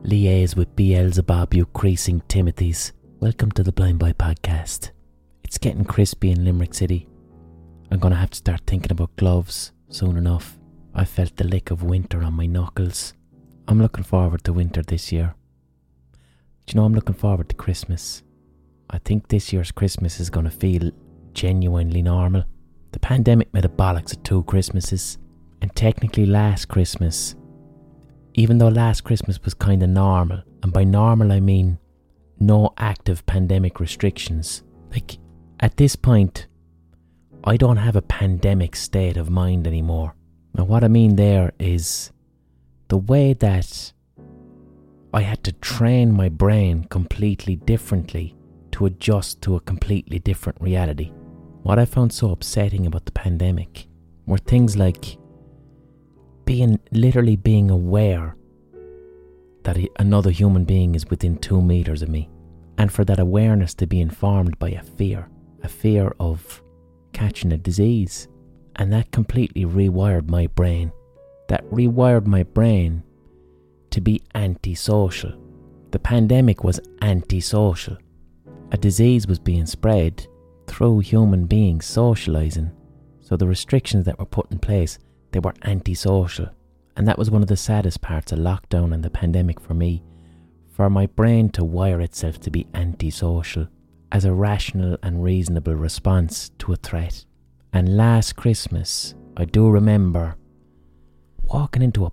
Liaise with Beelzebub, you creasing Timothys. Welcome to the Blind Boy Podcast. It's getting crispy in Limerick City. I'm going to have to start thinking about gloves soon enough. I felt the lick of winter on my knuckles. I'm looking forward to winter this year. Do you know, I'm looking forward to Christmas. I think this year's Christmas is going to feel genuinely normal. The pandemic made a bollocks of 2 Christmases. And technically last Christmas, even though last Christmas was kind of normal, and by normal I mean no active pandemic restrictions. Like, at this point, I don't have a pandemic state of mind anymore. Now what I mean there is the way that I had to train my brain completely differently to adjust to a completely different reality. What I found so upsetting about the pandemic were things like literally being aware that another human being is within 2 meters of me, and for that awareness to be informed by a fear of catching a disease. And that completely rewired my brain. That rewired my brain to be antisocial. The pandemic was antisocial. A disease was being spread through human beings socialising. So the restrictions that were put in place, they were antisocial. And that was one of the saddest parts of lockdown and the pandemic for me. For my brain to wire itself to be antisocial as a rational and reasonable response to a threat. And last Christmas, I do remember walking into a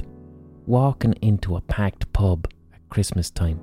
packed pub at Christmas time,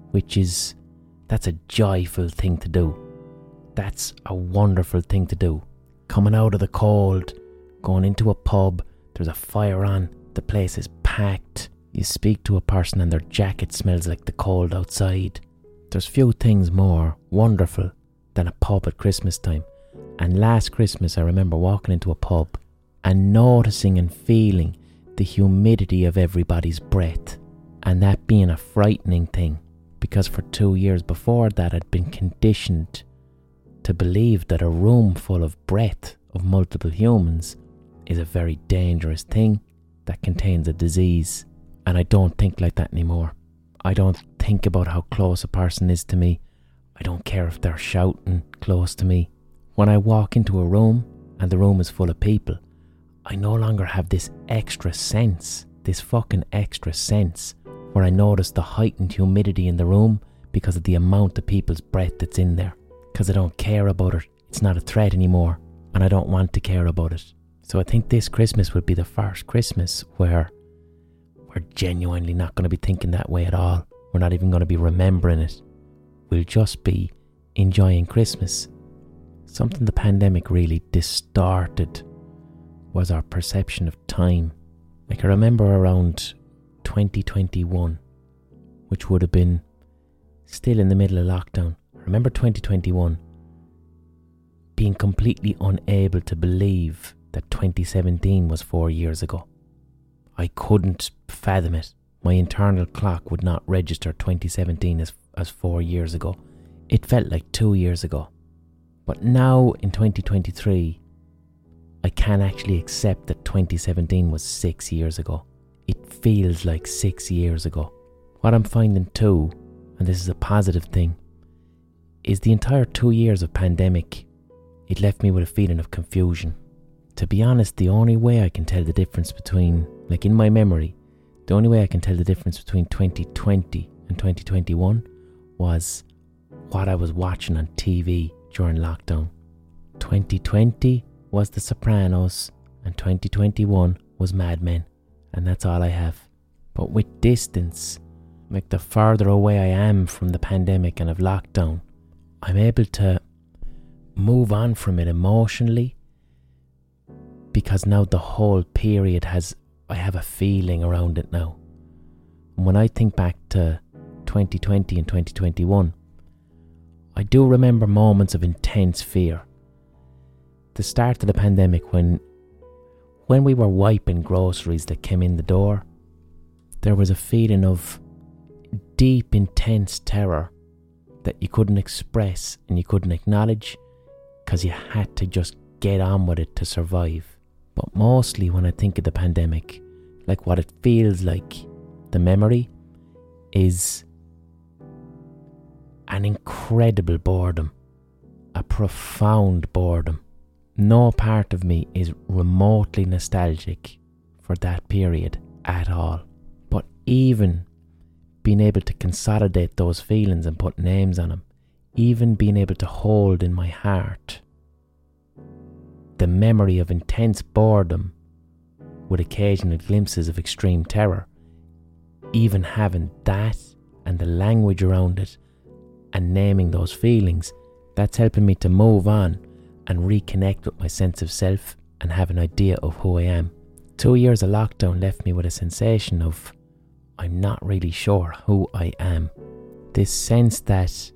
that's a joyful thing to do. That's a wonderful thing to do. Coming out of the cold, going into a pub, there's a fire on, the place is packed. You speak to a person and their jacket smells like the cold outside. There's few things more wonderful than a pub at Christmas time. And last Christmas I remember walking into a pub and noticing and feeling the humidity of everybody's breath, and that being a frightening thing, because for 2 years before that I'd been conditioned to believe that a room full of breath of multiple humans is a very dangerous thing that contains a disease. And I don't think like that anymore. I don't think about how close a person is to me. I don't care if they're shouting close to me. When I walk into a room and the room is full of people, I no longer have this fucking extra sense where I notice the heightened humidity in the room because of the amount of people's breath that's in there. Because I don't care about it. It's not a threat anymore, and I don't want to care about it. So I think this Christmas would be the first Christmas where we're genuinely not going to be thinking that way at all. We're not even going to be remembering it. We'll just be enjoying Christmas. Something the pandemic really distorted was our perception of time. Like, I remember around 2021, which would have been still in the middle of lockdown. I remember 2021 being completely unable to believe that 2017 was 4 years ago. I couldn't fathom it. My internal clock would not register 2017 as 4 years ago. It felt like 2 years ago. But now in 2023, I can actually accept that 2017 was 6 years ago. It feels like 6 years ago. What I'm finding too, and this is a positive thing, is the entire 2 years of pandemic, it left me with a feeling of confusion. To be honest, the only way I can tell the difference between, like in my memory, the only way I can tell the difference between 2020 and 2021 was what I was watching on TV during lockdown. 2020 was The Sopranos and 2021 was Mad Men, and that's all I have. But with distance, like the further away I am from the pandemic and of lockdown, I'm able to move on from it emotionally, because now the whole period I have a feeling around it now. And when I think back to 2020 and 2021, I do remember moments of intense fear. The start of the pandemic, when we were wiping groceries that came in the door, there was a feeling of deep, intense terror that you couldn't express and you couldn't acknowledge, because you had to just get on with it to survive. But mostly when I think of the pandemic, like what it feels like, the memory is an incredible boredom, a profound boredom. No part of me is remotely nostalgic for that period at all. But even being able to consolidate those feelings and put names on them, even being able to hold in my heart the memory of intense boredom with occasional glimpses of extreme terror, even having that and the language around it and naming those feelings, that's helping me to move on and reconnect with my sense of self and have an idea of who I am. 2 years of lockdown left me with a sensation of I'm not really sure who I am. This sense that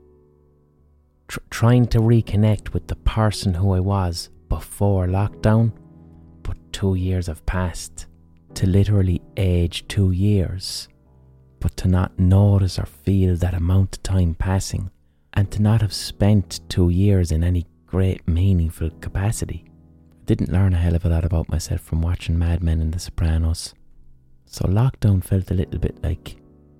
trying to reconnect with the person who I was before lockdown, but 2 years have passed. To literally age 2 years, but to not notice or feel that amount of time passing, and to not have spent 2 years in any great meaningful capacity. I didn't learn a hell of a lot about myself from watching Mad Men and The Sopranos. So lockdown felt a little bit like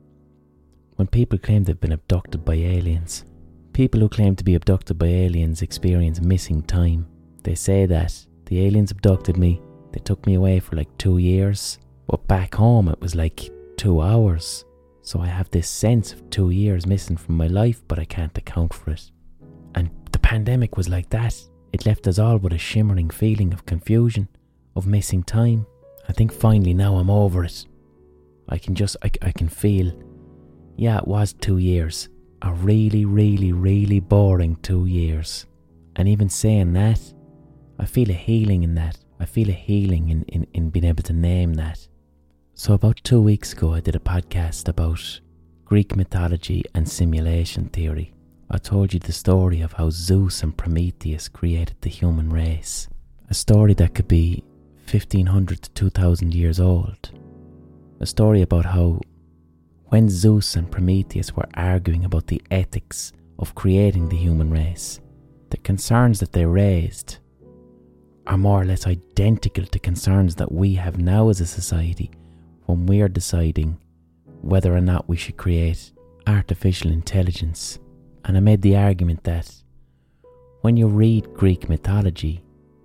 when people claim they've been abducted by aliens. People who claim to be abducted by aliens experience missing time. They say that the aliens abducted me, they took me away for like 2 years, but back home it was like 2 hours. So I have this sense of 2 years missing from my life, but I can't account for it. And the pandemic was like that. It left us all with a shimmering feeling of confusion, of missing time. I think finally now I'm over it. I can feel, yeah, it was 2 years. A really, really, really boring 2 years. And even saying that, I feel a healing in that. I feel a healing in being able to name that. So about 2 weeks ago, I did a podcast about Greek mythology and simulation theory. I told you the story of how Zeus and Prometheus created the human race. A story that could be 1500 to 2000 years old. A story about how when Zeus and Prometheus were arguing about the ethics of creating the human race, the concerns that they raised are more or less identical to concerns that we have now as a society when we're deciding whether or not we should create artificial intelligence. And I made the argument that when you read Greek mythology,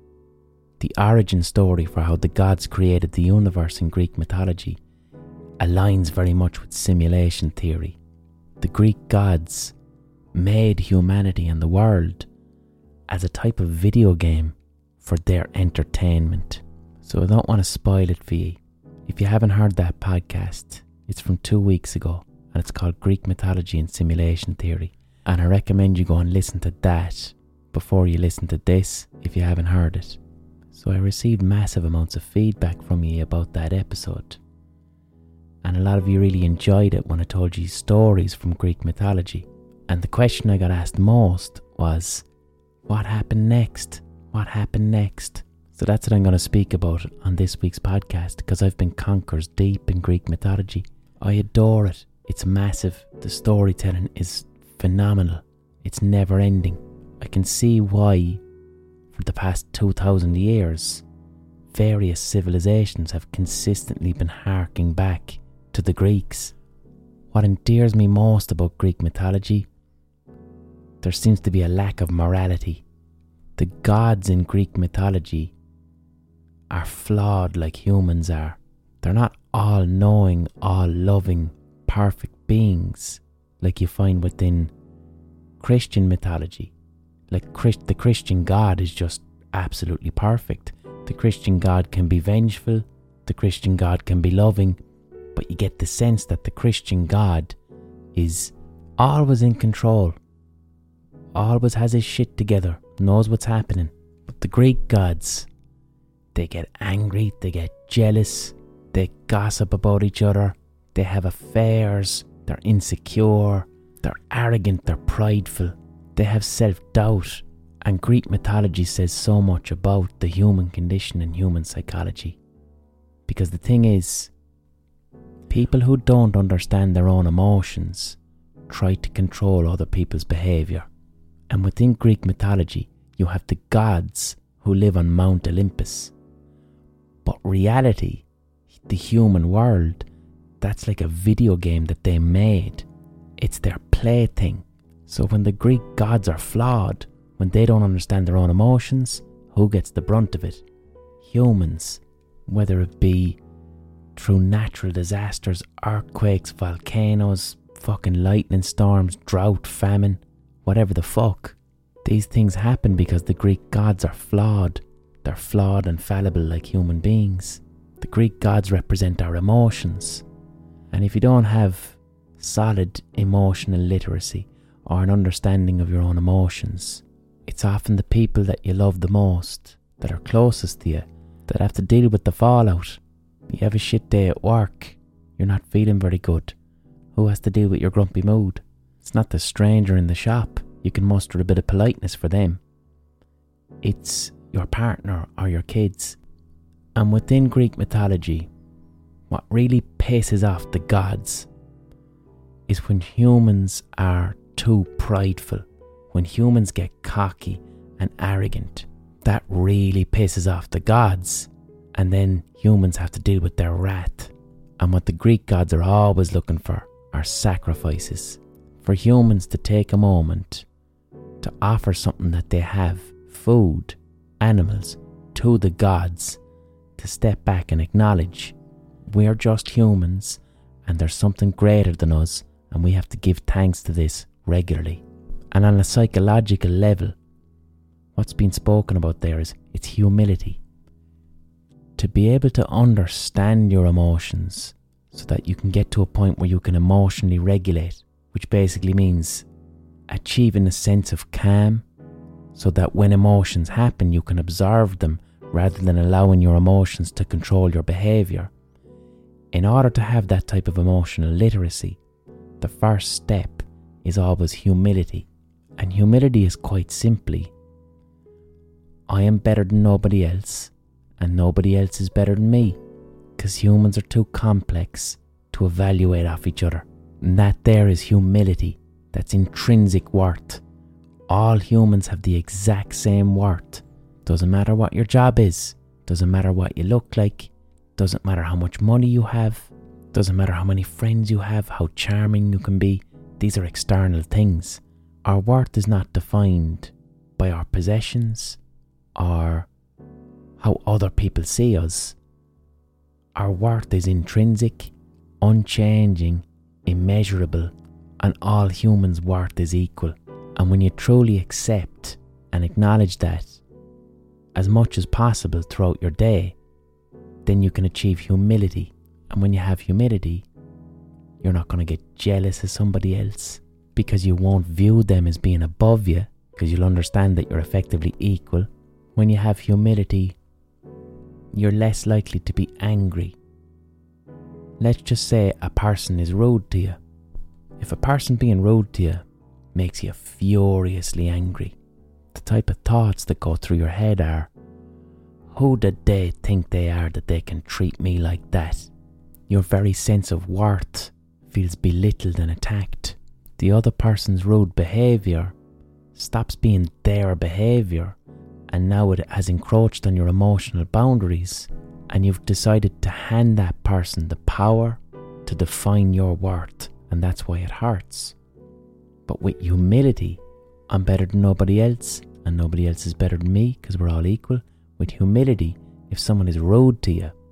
the origin story for how the gods created the universe in Greek mythology aligns very much with simulation theory. The Greek gods made humanity and the world as a type of video game for their entertainment. So I don't want to spoil it for you. If you haven't heard that podcast, it's from 2 weeks ago and it's called Greek Mythology and Simulation Theory. And I recommend you go and listen to that before you listen to this if you haven't heard it. So I received massive amounts of feedback from you about that episode. And a lot of you really enjoyed it when I told you stories from Greek mythology. And the question I got asked most was, what happened next? What happened next? So that's what I'm going to speak about on this week's podcast, because I've been conkers deep in Greek mythology. I adore it. It's massive. The storytelling is phenomenal. It's never ending. I can see why, for the past 2,000 years, various civilizations have consistently been harking back to the Greeks. What endears me most about Greek mythology, there seems to be a lack of morality. The gods in Greek mythology are flawed like humans are. They're not all-knowing, all-loving, perfect beings like you find within Christian mythology. Like the Christian God is just absolutely perfect. The Christian God can be vengeful, the Christian God can be loving, but you get the sense that the Christian God is always in control, always has his shit together, knows what's happening. But the Greek gods, they get angry, they get jealous, they gossip about each other, they have affairs, they're insecure, they're arrogant, they're prideful, they have self-doubt. And Greek mythology says so much about the human condition and human psychology. Because the thing is, people who don't understand their own emotions try to control other people's behaviour. And within Greek mythology, you have the gods who live on Mount Olympus. But reality, the human world, that's like a video game that they made. It's their plaything. So when the Greek gods are flawed, when they don't understand their own emotions, who gets the brunt of it? Humans. Whether it be through natural disasters, earthquakes, volcanoes, fucking lightning storms, drought, famine, whatever the fuck. These things happen because the Greek gods are flawed. They're flawed and fallible like human beings. The Greek gods represent our emotions. And if you don't have solid emotional literacy or an understanding of your own emotions, it's often the people that you love the most, that are closest to you, that have to deal with the fallout. You have a shit day at work, you're not feeling very good. Who has to deal with your grumpy mood? It's not the stranger in the shop. You can muster a bit of politeness for them. It's your partner or your kids. And within Greek mythology, what really pisses off the gods is when humans are too prideful, when humans get cocky and arrogant. That really pisses off the gods, and then humans have to deal with their wrath. And what the Greek gods are always looking for are sacrifices. For humans to take a moment to offer something that they have, food, animals, to the gods, to step back and acknowledge we're just humans and there's something greater than us, and we have to give thanks to this regularly. And on a psychological level, what's been spoken about there is it's humility. To be able to understand your emotions so that you can get to a point where you can emotionally regulate, which basically means achieving a sense of calm so that when emotions happen you can observe them rather than allowing your emotions to control your behaviour. In order to have that type of emotional literacy, the first step is always humility. And humility is quite simply, I am better than nobody else, and nobody else is better than me, because humans are too complex to evaluate off each other. And that there is humility. That's intrinsic worth. All humans have the exact same worth. Doesn't matter what your job is, doesn't matter what you look like, doesn't matter how much money you have, doesn't matter how many friends you have, how charming you can be. These are external things. Our worth is not defined by our possessions or how other people see us. Our worth is intrinsic, unchanging, immeasurable, and all humans' worth is equal. And when you truly accept and acknowledge that as much as possible throughout your day, then you can achieve humility. And when you have humility, you're not going to get jealous of somebody else because you won't view them as being above you, because you'll understand that you're effectively equal. When you have humility, you're less likely to be angry. Let's just say a person is rude to you. If a person being rude to you makes you furiously angry, the type of thoughts that go through your head are, who did they think they are that they can treat me like that? Your very sense of worth feels belittled and attacked. The other person's rude behaviour stops being their behaviour, and now it has encroached on your emotional boundaries, and you've decided to hand that person the power to define your worth, and that's why it hurts. But with humility, I'm better than nobody else, and nobody else is better than me because we're all equal. With humility, if someone is rude to you,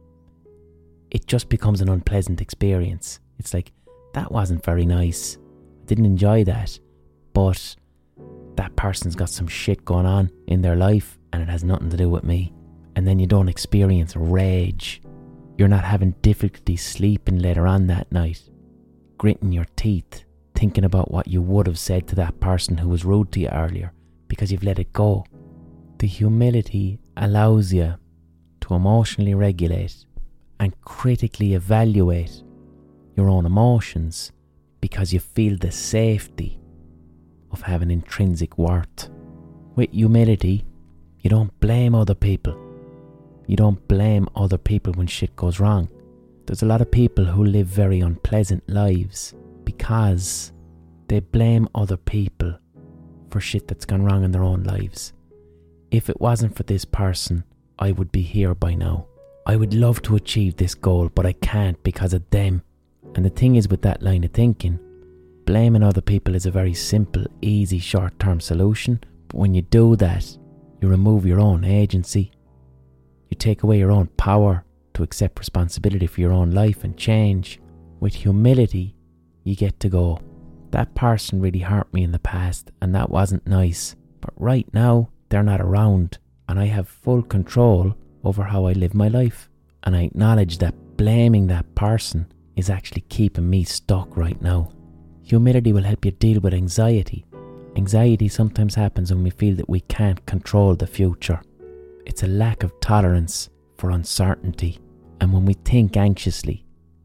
it just becomes an unpleasant experience. It's like, that wasn't very nice. I didn't enjoy that. But that person's got some shit going on in their life and it has nothing to do with me. And then you don't experience rage. You're not having difficulty sleeping later on that night, gritting your teeth, thinking about what you would have said to that person who was rude to you earlier, because you've let it go. The humility allows you to emotionally regulate and critically evaluate your own emotions because you feel the safety of having intrinsic worth. With humility, you don't blame other people. You don't blame other people when shit goes wrong. There's a lot of people who live very unpleasant lives because they blame other people for shit that's gone wrong in their own lives. If it wasn't for this person, I would be here by now. I would love to achieve this goal, but I can't because of them. And the thing is with that line of thinking, blaming other people is a very simple, easy, short-term solution. But when you do that, you remove your own agency. You take away your own power to accept responsibility for your own life and change. With humility, you get to go, that person really hurt me in the past and that wasn't nice. But right now, they're not around and I have full control over how I live my life. And I acknowledge that blaming that person is actually keeping me stuck right now. Humility will help you deal with anxiety. Anxiety sometimes happens when we feel that we can't control the future. It's a lack of tolerance for uncertainty. And when we think anxiously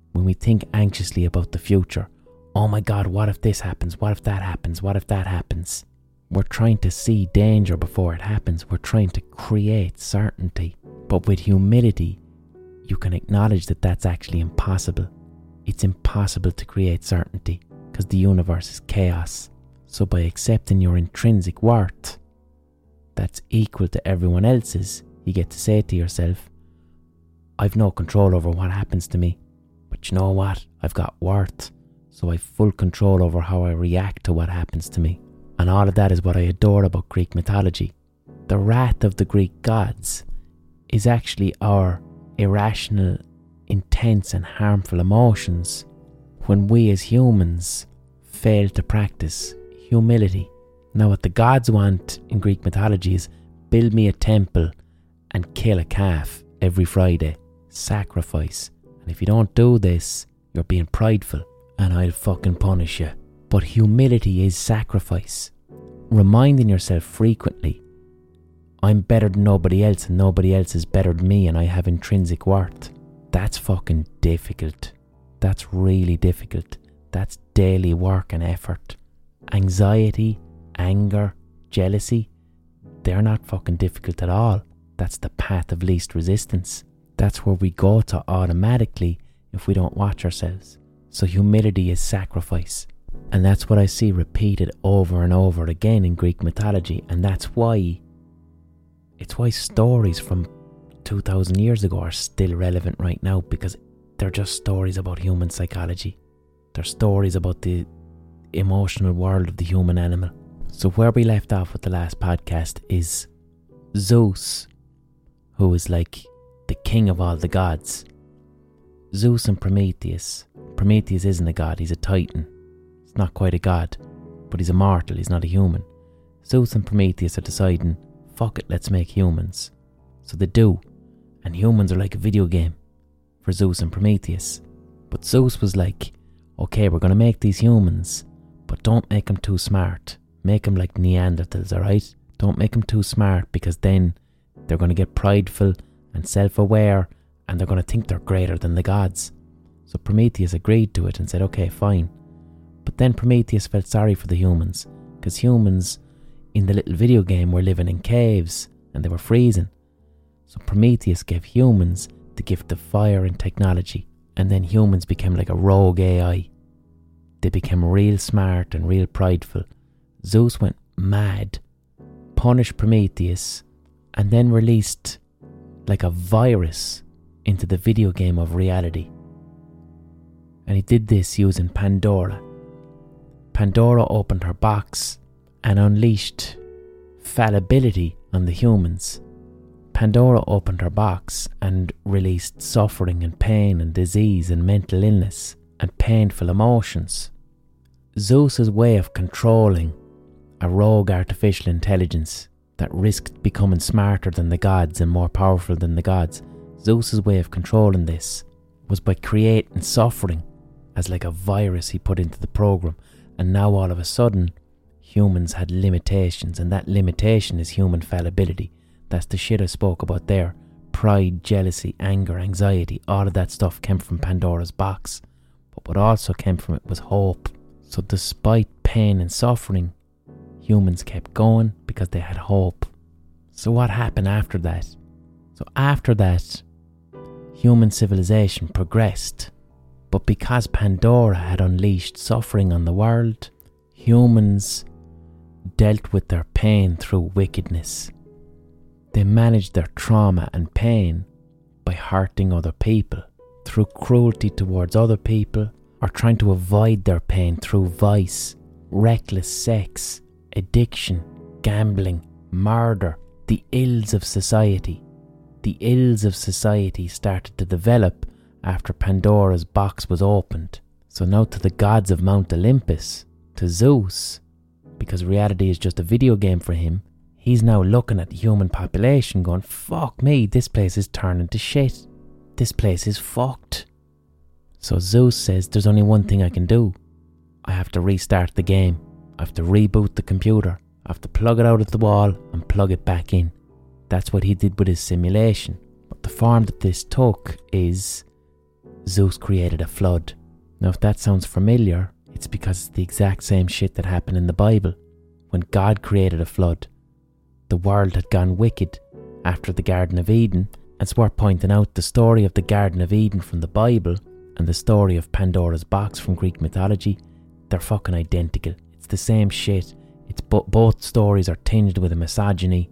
about the future, oh my God, what if this happens? What if that happens? What if that happens? We're trying to see danger before it happens. We're trying to create certainty. But with humility, you can acknowledge that that's actually impossible. It's impossible to create certainty because the universe is chaos. So by accepting your intrinsic worth that's equal to everyone else's, you get to say to yourself, I've no control over what happens to me, but you know what? I've got worth, so I've full control over how I react to what happens to me. And all of that is what I adore about Greek mythology. The wrath of the Greek gods is actually our irrational, intense and harmful emotions when we as humans fail to practice humility. Now what the gods want in Greek mythology is build me a temple and kill a calf every Friday. Sacrifice. And if you don't do this, you're being prideful and I'll fucking punish you. But humility is sacrifice. Reminding yourself frequently, I'm better than nobody else and nobody else is better than me and I have intrinsic worth. That's fucking difficult. That's really difficult. That's daily work and effort. Anxiety, anger, jealousy, they're not fucking difficult at all. That's the path of least resistance. That's where we go to automatically if we don't watch ourselves. So humility is sacrifice. And that's what I see repeated over and over again in Greek mythology. And that's why stories from 2,000 years ago are still relevant right now, because they're just stories about human psychology. They're stories about the emotional world of the human animal. So where we left off with the last podcast is Zeus, who is like the king of all the gods. Zeus and Prometheus. Prometheus isn't a god, he's a titan. He's not quite a god, but he's immortal, he's not a human. Zeus and Prometheus are deciding, fuck it, let's make humans. So they do, and humans are like a video game for Zeus and Prometheus. But Zeus was like, okay, we're going to make these humans, but don't make them too smart. Make them like Neanderthals, alright? Don't make them too smart, because then they're going to get prideful and self-aware and they're going to think they're greater than the gods. So Prometheus agreed to it and said, okay, fine. But then Prometheus felt sorry for the humans, because humans in the little video game were living in caves and they were freezing. So Prometheus gave humans the gift of fire and technology, and then humans became like a rogue AI. They became real smart and real prideful. Zeus went mad, punished Prometheus, and then released like a virus into the video game of reality. And he did this using Pandora. Pandora opened her box and unleashed fallibility on the humans. Pandora opened her box and released suffering and pain and disease and mental illness and painful emotions. Zeus's way of controlling a rogue artificial intelligence that risked becoming smarter than the gods and more powerful than the gods, Zeus's way of controlling this was by creating suffering as like a virus he put into the program. And now all of a sudden, humans had limitations, and that limitation is human fallibility. That's the shit I spoke about there. Pride, jealousy, anger, anxiety, all of that stuff came from Pandora's box. But what also came from it was hope. So despite pain and suffering, humans kept going because they had hope. So what happened after that? So after that, human civilization progressed. But because Pandora had unleashed suffering on the world, humans dealt with their pain through wickedness. They managed their trauma and pain by hurting other people through cruelty towards other people or trying to avoid their pain through vice, reckless sex, addiction, gambling, murder, the ills of society. The ills of society started to develop after Pandora's box was opened. So now to the gods of Mount Olympus, to Zeus, because reality is just a video game for him, he's now looking at the human population going, fuck me, this place is turning to shit. This place is fucked. So Zeus says, there's only one thing I can do. I have to restart the game. I have to reboot the computer. I have to plug it out of the wall and plug it back in. That's what he did with his simulation. But the form that this took is Zeus created a flood. Now if that sounds familiar, it's because it's the exact same shit that happened in the Bible. When God created a flood, the world had gone wicked after the Garden of Eden. It's worth pointing out the story of the Garden of Eden from the Bible and the story of Pandora's box from Greek mythology, they're fucking identical. It's the same shit. It's both stories are tinged with a misogyny.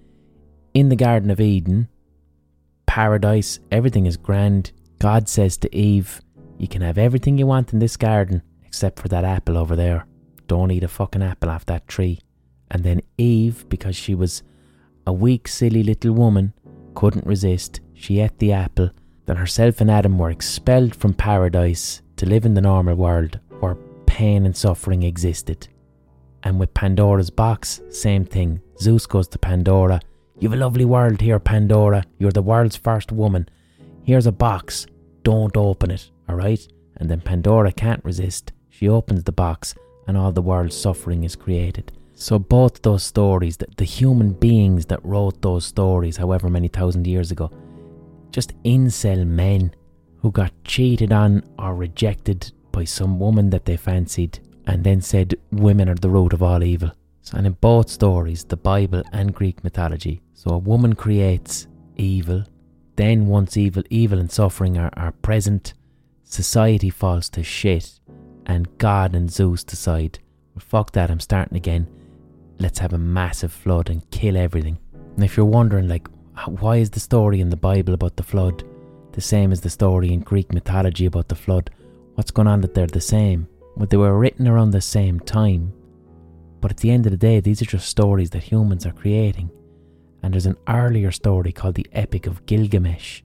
In the Garden of Eden, paradise, everything is grand. God says to Eve, you can have everything you want in this garden except for that apple over there. Don't eat a fucking apple off that tree. And then Eve, because she was a weak, silly little woman, couldn't resist. She ate the apple. Then herself and Adam were expelled from paradise to live in the normal world where pain and suffering existed. And with Pandora's box, same thing. Zeus goes to Pandora. You have a lovely world here, Pandora. You're the world's first woman. Here's a box. Don't open it, alright? And then Pandora can't resist. She opens the box and all the world's suffering is created. So both those stories, the human beings that wrote those stories however many thousand years ago, just incel men who got cheated on or rejected by some woman that they fancied and then said women are the root of all evil. So, and in both stories, the Bible and Greek mythology, so a woman creates evil, then once evil and suffering are present, society falls to shit and God and Zeus decide, well, fuck that, I'm starting again. Let's have a massive flood and kill everything. And if you're wondering, like, why is the story in the Bible about the flood the same as the story in Greek mythology about the flood? What's going on that they're the same? Well, they were written around the same time. But at the end of the day, these are just stories that humans are creating. And there's an earlier story called the Epic of Gilgamesh,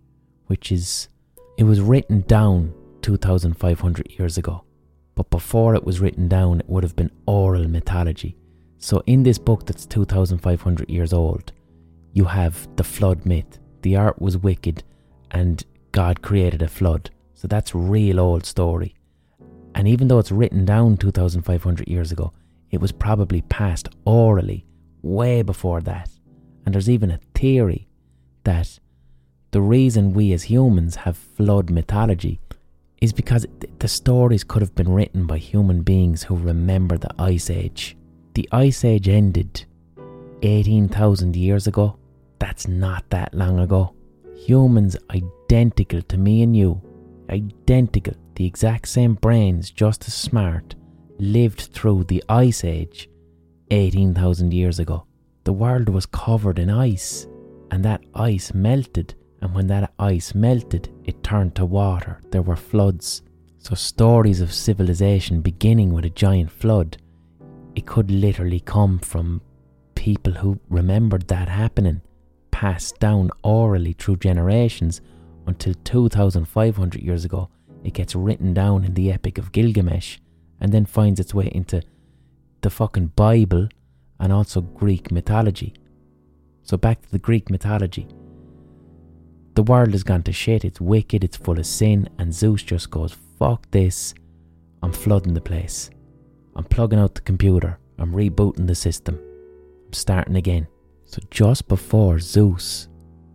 it was written down 2,500 years ago. But before it was written down, it would have been oral mythology. So in this book that's 2,500 years old, you have the flood myth. The earth was wicked and God created a flood. So that's real old story. And even though it's written down 2,500 years ago, it was probably passed orally way before that. And there's even a theory that the reason we as humans have flood mythology is because the stories could have been written by human beings who remember the Ice Age. The Ice Age ended 18,000 years ago. That's not that long ago. Humans identical to me and you, identical, the exact same brains, just as smart, lived through the Ice Age 18,000 years ago. The world was covered in ice, and that ice melted, and when that ice melted, it turned to water. There were floods. So stories of civilization beginning with a giant flood, it could literally come from people who remembered that happening, passed down orally through generations until 2,500 years ago. It gets written down in the Epic of Gilgamesh and then finds its way into the fucking Bible and also Greek mythology. So back to the Greek mythology. The world has gone to shit, it's wicked, it's full of sin, and Zeus just goes, fuck this, I'm flooding the place. I'm plugging out the computer, I'm rebooting the system, I'm starting again. So just before Zeus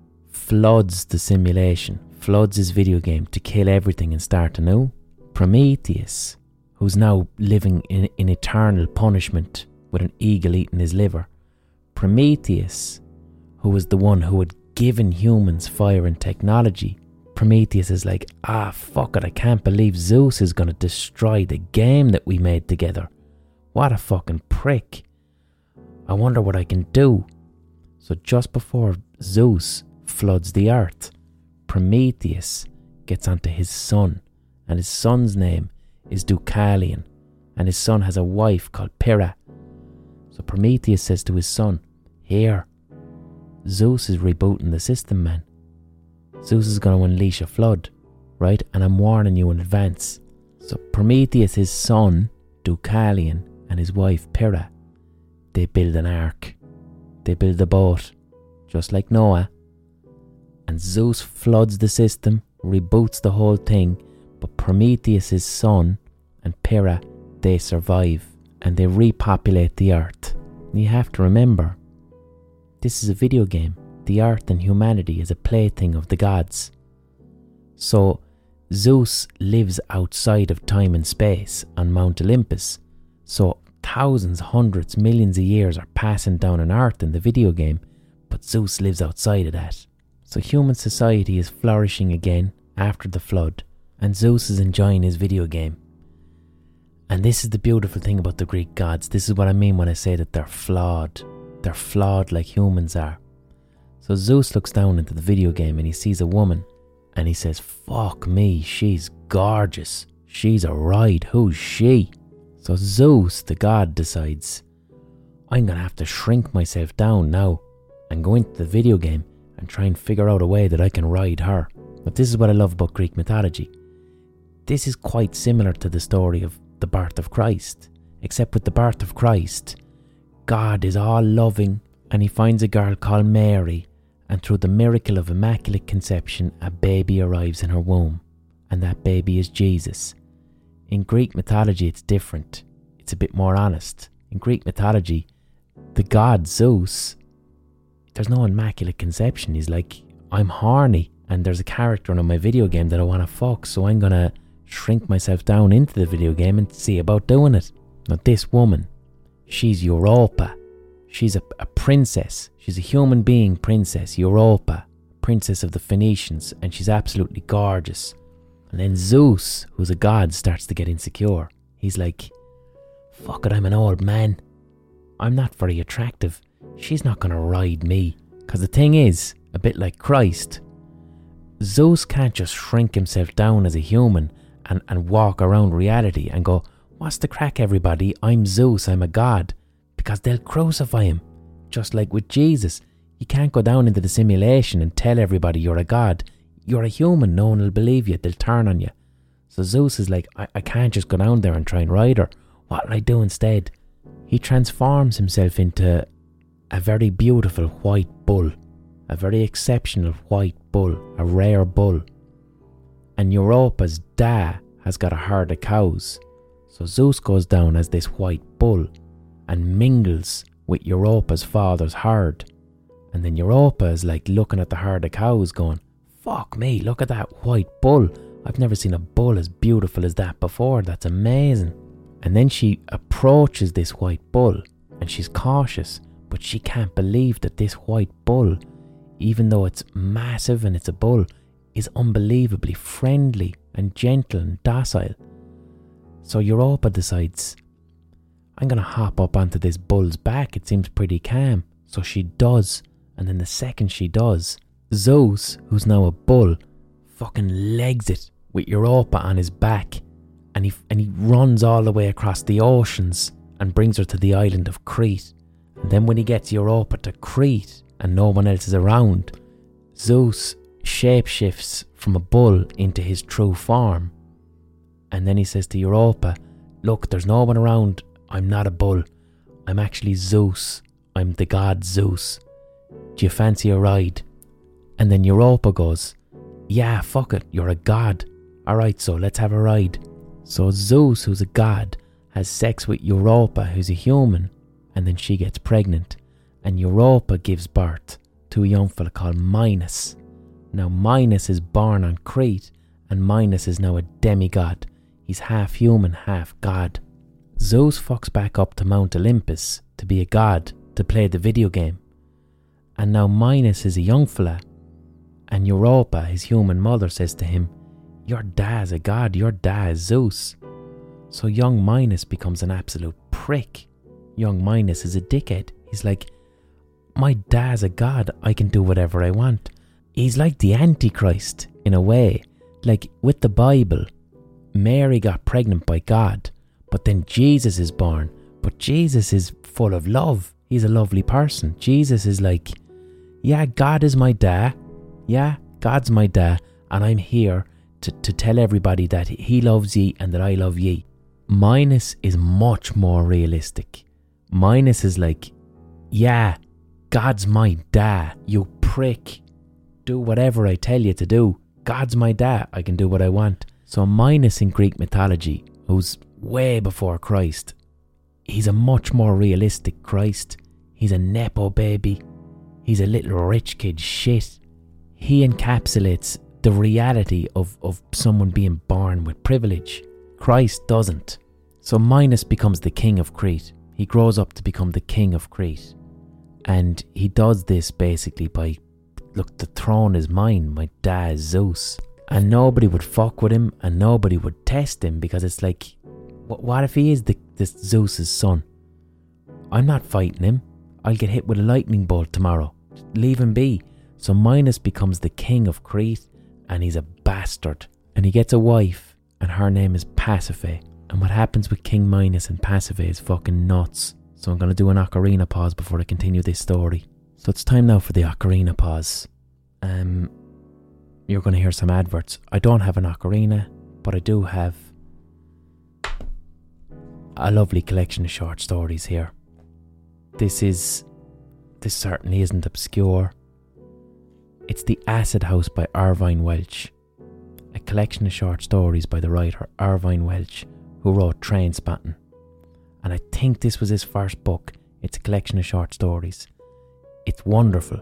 floods the simulation, floods his video game to kill everything and start anew, Prometheus, who's now living in eternal punishment with an eagle eating his liver, Prometheus, who was the one who had given humans fire and technology, Prometheus is like, fuck it, I can't believe Zeus is going to destroy the game that we made together. What a fucking prick. I wonder what I can do. So just before Zeus floods the earth, Prometheus gets onto his son, and his son's name is Deucalion, and his son has a wife called Pyrrha. So Prometheus says to his son, "Here, Zeus is rebooting the system, man. Zeus is going to unleash a flood, right? And I'm warning you in advance." So Prometheus, his son, Deucalion, and his wife Pyrrha, they build an ark. They build a boat, just like Noah. And Zeus floods the system, reboots the whole thing, but Prometheus, his son, and Pyrrha, they survive, and they repopulate the earth. And you have to remember, this is a video game. The earth and humanity is a plaything of the gods. So Zeus lives outside of time and space on Mount Olympus. So thousands, hundreds, millions of years are passing down on earth in the video game, but Zeus lives outside of that. So human society is flourishing again after the flood, and Zeus is enjoying his video game. And this is the beautiful thing about the Greek gods. This is what I mean when I say that they're flawed. They're flawed like humans are. So Zeus looks down into the video game and he sees a woman and he says, "Fuck me, she's gorgeous. She's a ride. Who's she?" So Zeus, the god, decides, "I'm going to have to shrink myself down now and go into the video game and try and figure out a way that I can ride her." But this is what I love about Greek mythology. This is quite similar to the story of the birth of Christ, except with the birth of Christ, God is all loving and he finds a girl called Mary, and through the miracle of Immaculate Conception, a baby arrives in her womb, and that baby is Jesus. In Greek mythology it's different. It's a bit more honest. In Greek mythology, the god Zeus, there's no Immaculate Conception. He's like, "I'm horny and there's a character in my video game that I want to fuck, so I'm going to shrink myself down into the video game and see about doing it." Now this woman, she's Europa. She's a princess. She's a human being princess, Europa, princess of the Phoenicians, and she's absolutely gorgeous. And then Zeus, who's a god, starts to get insecure. He's like, "Fuck it, I'm an old man. I'm not very attractive. She's not going to ride me." Because the thing is, a bit like Christ, Zeus can't just shrink himself down as a human and walk around reality and go, "What's the crack, everybody? I'm Zeus, I'm a god." Because they'll crucify him. Just like with Jesus, you can't go down into the simulation and tell everybody you're a god. You're a human, no one will believe you, they'll turn on you. So Zeus is like, I can't just go down there and try and ride her. What will I do instead? He transforms himself into a very beautiful white bull. A very exceptional white bull, a rare bull. And Europa's dad has got a herd of cows. So Zeus goes down as this white bull and mingles with Europa's father's herd. And then Europa is like looking at the herd of cows going, "Fuck me, look at that white bull. I've never seen a bull as beautiful as that before. That's amazing." And then she approaches this white bull and she's cautious, but she can't believe that this white bull, even though it's massive and it's a bull, is unbelievably friendly and gentle and docile. So Europa decides, "I'm going to hop up onto this bull's back. It seems pretty calm." So she does. And then the second she does, Zeus, who's now a bull, fucking legs it with Europa on his back. And he runs all the way across the oceans and brings her to the island of Crete. And then when he gets Europa to Crete and no one else is around, Zeus shapeshifts from a bull into his true form. And then he says to Europa, "Look, there's no one around. I'm not a bull. I'm actually Zeus. I'm the god Zeus. Do you fancy a ride?" And then Europa goes, "Yeah, fuck it. You're a god. Alright, so let's have a ride." So Zeus, who's a god, has sex with Europa, who's a human, and then she gets pregnant. And Europa gives birth to a young fella called Minos. Now Minos is born on Crete, and Minos is now a demigod. He's half human, half god. Zeus fucks back up to Mount Olympus to be a god, to play the video game. And now Minos is a young fella, and Europa, his human mother, says to him, "Your dad's a god, your dad is Zeus." So young Minos becomes an absolute prick. Young Minos is a dickhead. He's like, "My dad's a god, I can do whatever I want." He's like the Antichrist, in a way. Like with the Bible, Mary got pregnant by God, but then Jesus is born. But Jesus is full of love. He's a lovely person. Jesus is like, yeah, God is my dad. Yeah, God's my dad. And I'm here to tell everybody that he loves ye and that I love ye. Minus is much more realistic. Minus is like, yeah, God's my dad, you prick. Do whatever I tell you to do. God's my dad, I can do what I want. So Minus in Greek mythology, who's way before Christ, he's a much more realistic Christ. He's a nepo baby. He's a little rich kid shit. He encapsulates the reality of someone being born with privilege. Christ doesn't. So Minus becomes the king of Crete. He grows up to become the king of Crete. And he does this basically by, look, the throne is mine, my dad is Zeus. And nobody would fuck with him and nobody would test him because it's like, what if he is this Zeus's son? I'm not fighting him. I'll get hit with a lightning bolt tomorrow. Leave him be. So Minus becomes the king of Crete and he's a bastard. And he gets a wife and her name is Pasiphae. And what happens with King Minus and Pasiphae is fucking nuts. So I'm going to do an ocarina pause before I continue this story. So it's time now for the ocarina pause. You're going to hear some adverts. I don't have an ocarina, but I do have a lovely collection of short stories here. This certainly isn't obscure. It's The Acid House by Irvine Welsh. A collection of short stories by the writer Irvine Welsh, who wrote Trainspotting. And I think this was his first book. It's a collection of short stories. It's wonderful.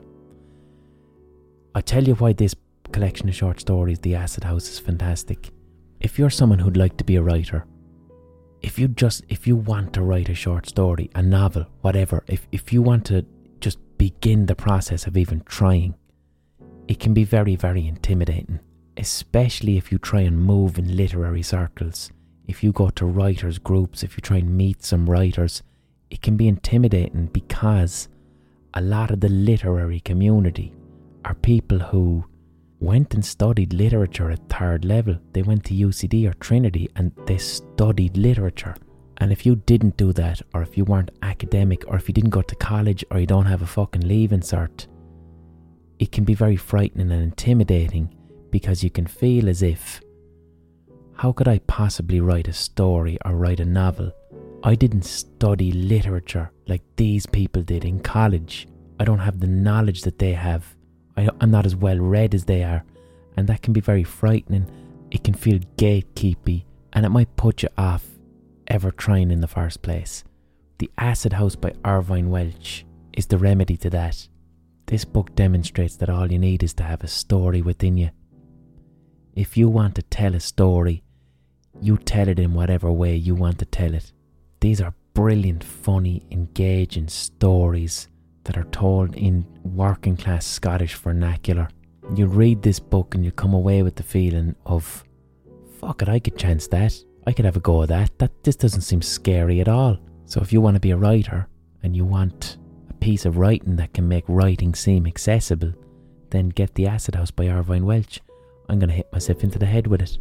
I tell you why this collection of short stories, The Acid House, is fantastic. If you're someone who'd like to be a writer, if you want to write a short story, a novel, whatever, if you want to just begin the process of even trying, it can be very, very intimidating, especially if you try and move in literary circles. If you go to writers' groups, if you try and meet some writers, it can be intimidating because a lot of the literary community are people who went and studied literature at third level. They went to UCD or Trinity and they studied literature. And if you didn't do that, or if you weren't academic, or if you didn't go to college, or you don't have a fucking leaving cert, it can be very frightening and intimidating because you can feel as if, how could I possibly write a story or write a novel? I didn't study literature like these people did in college. I don't have the knowledge that they have. I'm not as well read as they are. And that can be very frightening. It can feel gatekeepy and it might put you off ever trying in the first place. The Acid House by Irvine Welsh is the remedy to that. This book demonstrates that all you need is to have a story within you. If you want to tell a story, you tell it in whatever way you want to tell it. These are brilliant, funny, engaging stories that are told in working class Scottish vernacular. You read this book and you come away with the feeling of, fuck it, I could chance that. I could have a go at that. This doesn't seem scary at all. So if you want to be a writer and you want a piece of writing that can make writing seem accessible, then get The Acid House by Irvine Welsh. I'm going to hit myself into the head with it.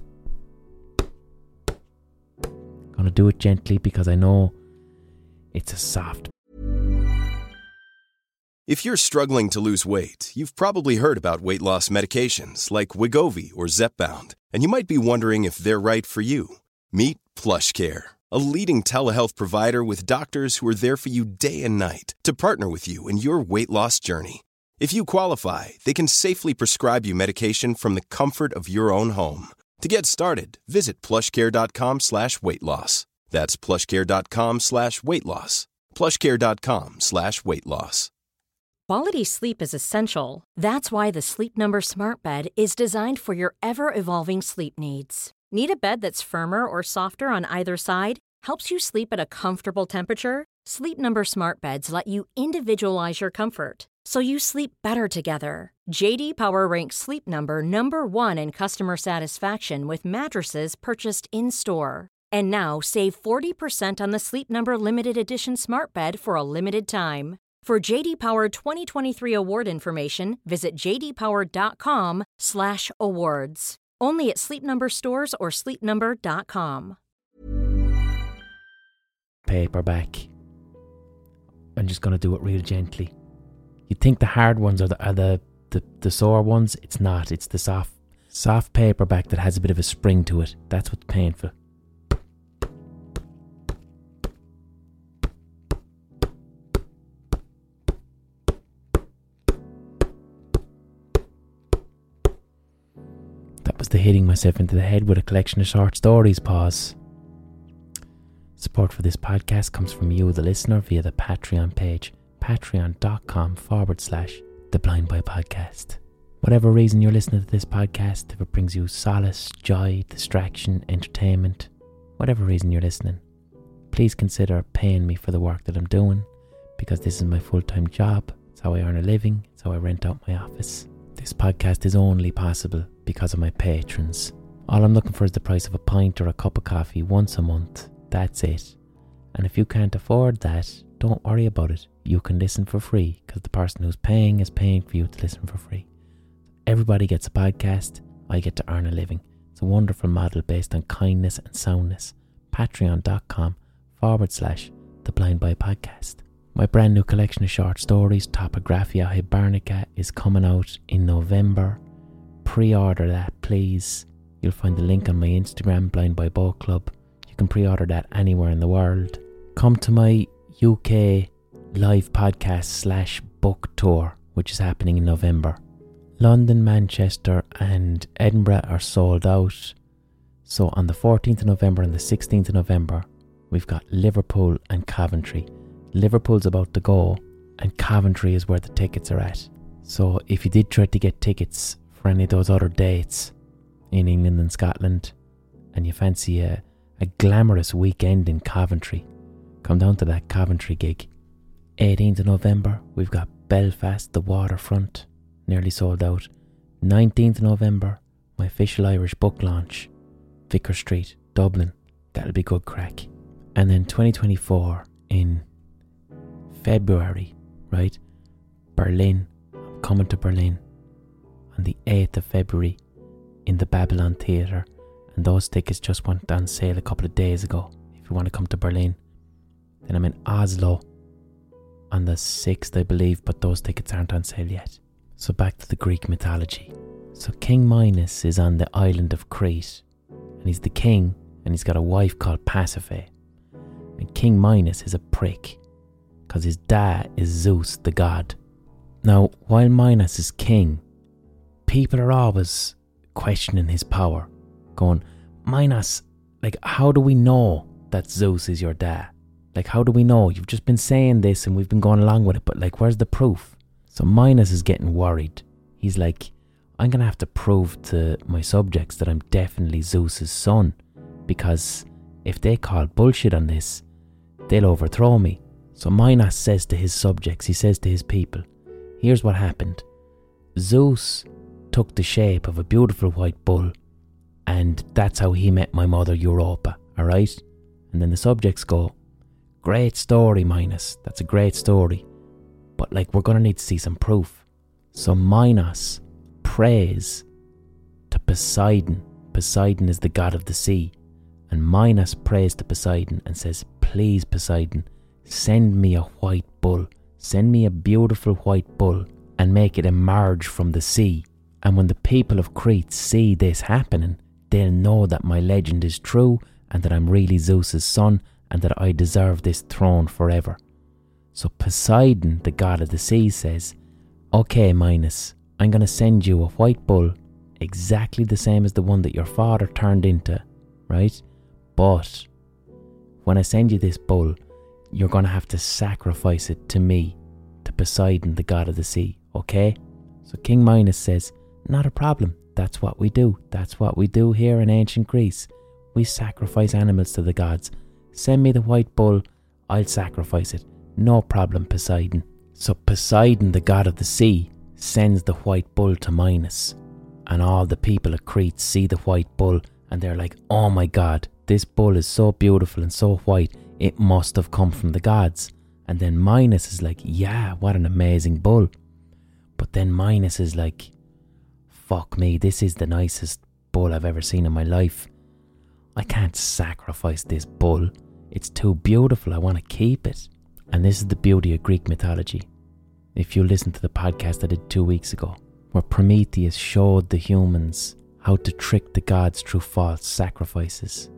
Gonna do it gently because I know it's a soft. If you're struggling to lose weight, you've probably heard about weight loss medications like Wegovy or Zepbound, and you might be wondering if they're right for you. Meet PlushCare, a leading telehealth provider with doctors who are there for you day and night to partner with you in your weight loss journey. If you qualify, they can safely prescribe you medication from the comfort of your own home. To get started, visit plushcare.com/weightloss. That's plushcare.com/weightloss. plushcare.com/weightloss. Quality sleep is essential. That's why the Sleep Number Smart Bed is designed for your ever-evolving sleep needs. Need a bed that's firmer or softer on either side? Helps you sleep at a comfortable temperature? Sleep Number Smart Beds let you individualize your comfort, so you sleep better together. J.D. Power ranks Sleep Number number 1 in customer satisfaction with mattresses purchased in-store. And now, save 40% on the Sleep Number Limited Edition Smart Bed for a limited time. For J.D. Power 2023 award information, visit jdpower.com/awards. Only at Sleep Number stores or sleepnumber.com. Paperback. I'm just going to do it real gently. You think the hard ones are the sore ones? It's not. It's the soft paperback that has a bit of a spring to it. That's what's painful. That was the hitting myself into the head with a collection of short stories pause. Support for this podcast comes from you, the listener, via the Patreon page, patreon.com/The Blind Boy Podcast. Whatever reason you're listening to this podcast, if it brings you solace, joy, distraction, entertainment, whatever reason you're listening, please consider paying me for the work that I'm doing, because this is my full-time job. It's how I earn a living. It's how I rent out my office. This podcast is only possible because of my patrons. All I'm looking for is the price of a pint or a cup of coffee once a month. That's it. And if you can't afford that, don't worry about it. You can listen for free, because the person who's paying is paying for you to listen for free. Everybody gets a podcast. I get to earn a living. It's a wonderful model based on kindness and soundness. Patreon.com/The Blind Boy Podcast. My brand new collection of short stories, Topographia Hibernica, is coming out in November. Pre-order that, please. You'll find the link on my Instagram, Blind Boy Boat Club. You can pre-order that anywhere in the world. Come to my UK live podcast / book tour, which is happening in November. London, Manchester and Edinburgh are sold out. So on the 14th of November and the 16th of November, we've got Liverpool and Coventry. Liverpool's about to go and Coventry is where the tickets are at. So if you did try to get tickets for any of those other dates in England and Scotland, and you fancy a glamorous weekend in Coventry, come down to that Coventry gig. 18th of November, we've got Belfast, the waterfront, nearly sold out. 19th of November, my official Irish book launch, Vicar Street, Dublin. That'll be good crack. And then 2024 in February, right? Berlin. I'm coming to Berlin on the 8th of February in the Babylon Theatre, and those tickets just went on sale a couple of days ago. If you want to come to Berlin, then I'm in Oslo on the 6th, I believe, but those tickets aren't on sale yet. So back to the Greek mythology. So King Minos is on the island of Crete, and he's the king, and he's got a wife called Pasiphae. And King Minos is a prick, because his dad is Zeus, the god. Now, while Minos is king, people are always questioning his power, going, Minos, like, how do we know that Zeus is your dad? Like, how do we know? You've just been saying this and we've been going along with it, but like, where's the proof? So Minos is getting worried. He's like, I'm going to have to prove to my subjects that I'm definitely Zeus's son, because if they call bullshit on this, they'll overthrow me. So Minos says to his subjects, he says to his people, here's what happened. Zeus took the shape of a beautiful white bull, and that's how he met my mother Europa, alright? And then the subjects go, great story, Minos, that's a great story, but like, we're going to need to see some proof. So Minos prays to Poseidon. Poseidon is the god of the sea, and Minos prays to Poseidon and says, please Poseidon, send me a white bull, send me a beautiful white bull and make it emerge from the sea. And when the people of Crete see this happening, they'll know that my legend is true and that I'm really Zeus's son and that I deserve this throne forever. So Poseidon, the god of the sea, says, okay, Minos, I'm going to send you a white bull, exactly the same as the one that your father turned into, right? But when I send you this bull, you're going to have to sacrifice it to me, to Poseidon, the god of the sea, okay? So King Minos says, not a problem, that's what we do. That's what we do here in ancient Greece. We sacrifice animals to the gods. Send me the white bull, I'll sacrifice it. No problem, Poseidon. So Poseidon, the god of the sea, sends the white bull to Minos. And all the people of Crete see the white bull and they're like, oh my god, this bull is so beautiful and so white, it must have come from the gods. And then Minos is like, yeah, what an amazing bull. But then Minos is like, fuck me, this is the nicest bull I've ever seen in my life. I can't sacrifice this bull. It's too beautiful. I want to keep it. And this is the beauty of Greek mythology. If you listen to the podcast I did 2 weeks ago, where Prometheus showed the humans how to trick the gods through false sacrifices.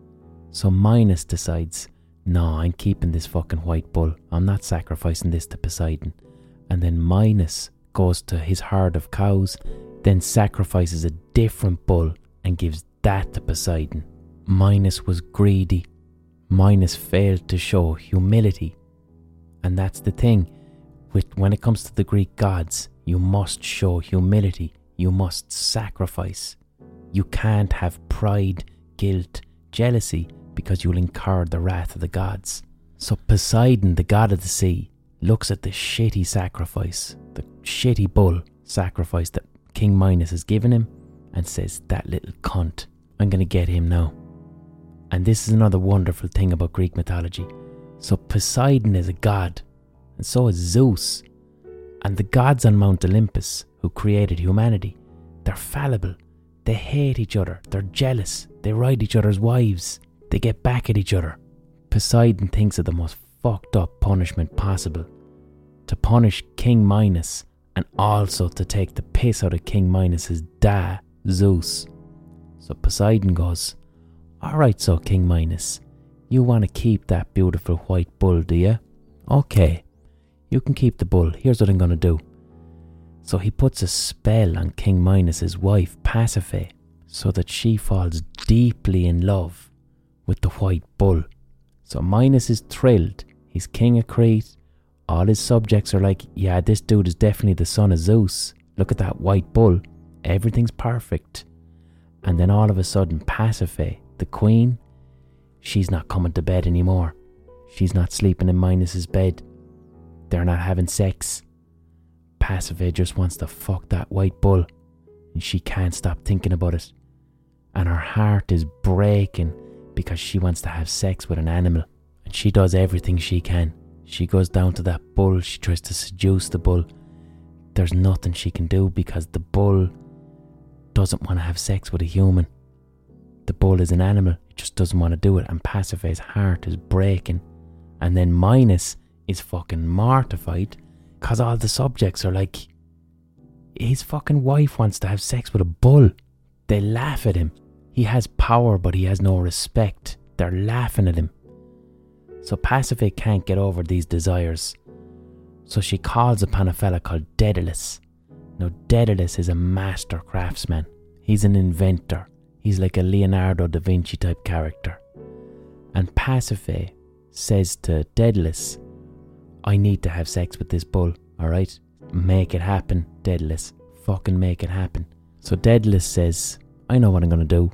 So Minos decides, no, I'm keeping this fucking white bull. I'm not sacrificing this to Poseidon. And then Minos goes to his herd of cows, then sacrifices a different bull and gives that to Poseidon. Minos was greedy. Minos failed to show humility. And that's the thing. When it comes to the Greek gods, you must show humility. You must sacrifice. You can't have pride, guilt, jealousy, because you'll incur the wrath of the gods. So Poseidon, the god of the sea, looks at the shitty sacrifice, the shitty bull sacrifice that King Minos has given him, and says, that little cunt, I'm going to get him now. And this is another wonderful thing about Greek mythology. So Poseidon is a god, and so is Zeus. And the gods on Mount Olympus, who created humanity, they're fallible. They hate each other. They're jealous. They ride each other's wives. They get back at each other. Poseidon thinks of the most fucked up punishment possible. To punish King Minos, and also to take the piss out of King Minos' dad, Zeus. So Poseidon goes, alright, so King Minos, you want to keep that beautiful white bull, do you? Okay, you can keep the bull. Here's what I'm going to do. So he puts a spell on King Minos' wife, Pasiphae, so that she falls deeply in love with the white bull. So Minos is thrilled. He's king of Crete. All his subjects are like, yeah, this dude is definitely the son of Zeus. Look at that white bull. Everything's perfect. And then all of a sudden, Pasiphae, the queen, she's not coming to bed anymore. She's not sleeping in Minos' bed. They're not having sex. Pasiphae just wants to fuck that white bull, and she can't stop thinking about it. And her heart is breaking because she wants to have sex with an animal. And she does everything she can. She goes down to that bull. She tries to seduce the bull. There's nothing she can do because the bull doesn't want to have sex with a human. The bull is an animal. It just doesn't want to do it. And Pasiphae's heart is breaking. And then Minos is fucking mortified because all the subjects are like, his fucking wife wants to have sex with a bull. They laugh at him. He has power, but he has no respect. They're laughing at him. So Pasiphae can't get over these desires. So she calls upon a fella called Daedalus. Now Daedalus is a master craftsman. He's an inventor. He's like a Leonardo da Vinci type character. And Pasiphae says to Daedalus, I need to have sex with this bull, alright? Make it happen, Daedalus. Fucking make it happen. So Daedalus says, I know what I'm going to do.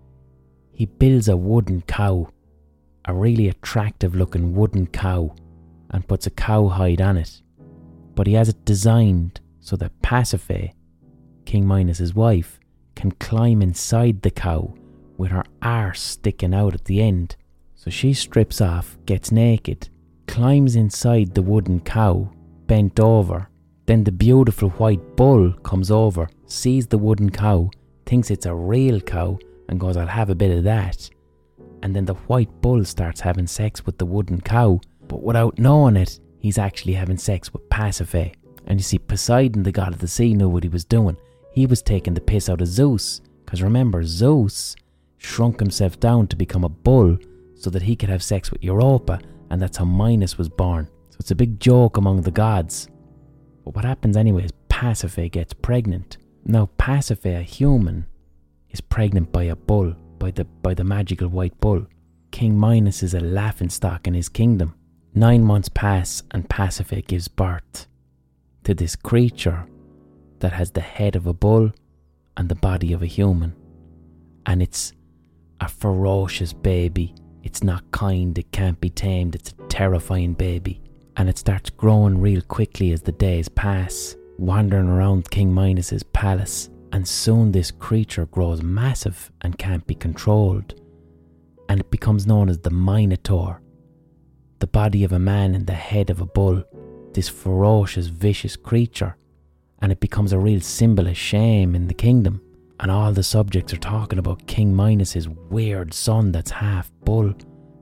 He builds a wooden cow, a really attractive looking wooden cow, and puts a cowhide on it. But he has it designed so that Pasiphae, King Minos' wife, can climb inside the cow with her arse sticking out at the end. So she strips off, gets naked, climbs inside the wooden cow, bent over. Then the beautiful white bull comes over, sees the wooden cow, thinks it's a real cow, and goes, I'll have a bit of that. And then the white bull starts having sex with the wooden cow, but without knowing it, he's actually having sex with Pasiphae. And you see, Poseidon, the god of the sea, knew what he was doing. He was taking the piss out of Zeus, because remember, Zeus shrunk himself down to become a bull so that he could have sex with Europa, and that's how Minos was born. So it's a big joke among the gods. But what happens anyway is Pasiphae gets pregnant. Now Pasiphae, a human, is pregnant by a bull, by the magical white bull. King Minos is a laughingstock in his kingdom. 9 months pass and Pasiphae gives birth to this creature that has the head of a bull and the body of a human. And it's a ferocious baby. It's not kind, it can't be tamed, it's a terrifying baby. And it starts growing real quickly as the days pass, wandering around King Minos' palace. And soon this creature grows massive and can't be controlled. And it becomes known as the Minotaur. The body of a man and the head of a bull. This ferocious, vicious creature. And it becomes a real symbol of shame in the kingdom. And all the subjects are talking about King Minos' weird son that's half bull